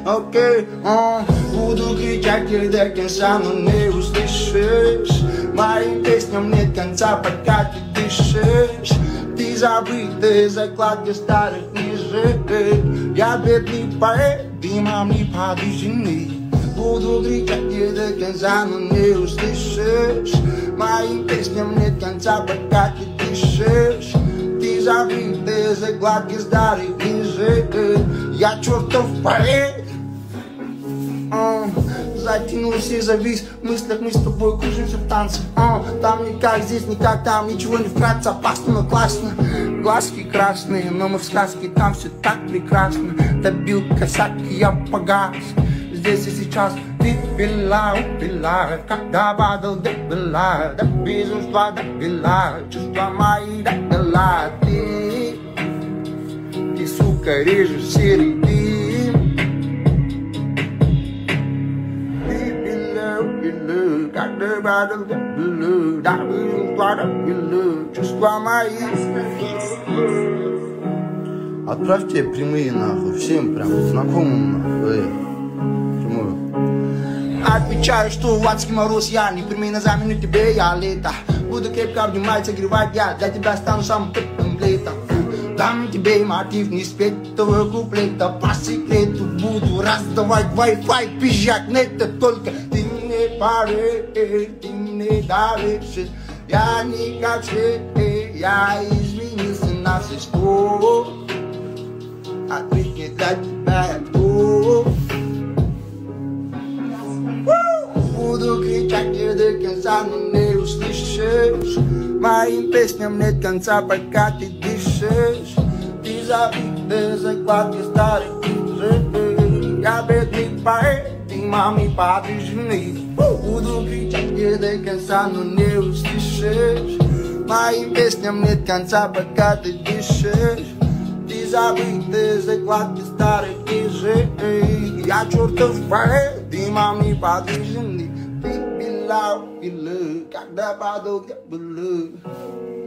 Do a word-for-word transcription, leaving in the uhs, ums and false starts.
окей, okay, буду кричать тебе до конца, но не услышишь. Моим песням нет конца, пока ты дышишь. Ты забытая закладка старых книжек. Я бедный поэт, дымом не подвижный. Буду кричать тебе до конца, но не услышишь. Моим песням нет конца, пока ты дышишь. Ты забытая закладки старых книжек. Я чертов поэт. Затянулся и завис в мыслях, мы с тобой кружимся в танце. Там никак, здесь никак, там ничего не вкратце. Опасно, но классно. Глазки красные, но мы в сказке, там все так прекрасно. Добил косяк, и я погас. Здесь и сейчас ты пила, упила, когда падал, допила, до безумства допила, чувства мои допила. Ты, ты, сука, режиссер, ты, ты пила, упила, когда падал, допила, до безумства допила, чувства мои. Отправьте прямые нахуй, всем прям знакомым нахуй. Отвечаю, что в адский мороз я не прими на замену тебе, я лето. Буду крепко обнимать, согревать я, для тебя стану самым теплым летом. Дам тебе мотив не спеть твоего куплета, по секрету буду раздавать Wi-Fi, пизжак, это только ты мне поверь, ты мне доверишь. Я не как все, я изменился на все сто. Ответь для тебя я готов. Буду кричать тебе до конца, но не услышишь. Моим песням нет конца, пока ты дышишь. Ты забитая закладки старых книжек. Я бедный поэт, ты маме подвижный. Буду кричать тебе до конца, но не услышишь. Моим песням нет конца, пока ты дышишь. Ты забитая закладки старых книжек. Я чертов поэт, ты маме подвижный. Когда падал, я был.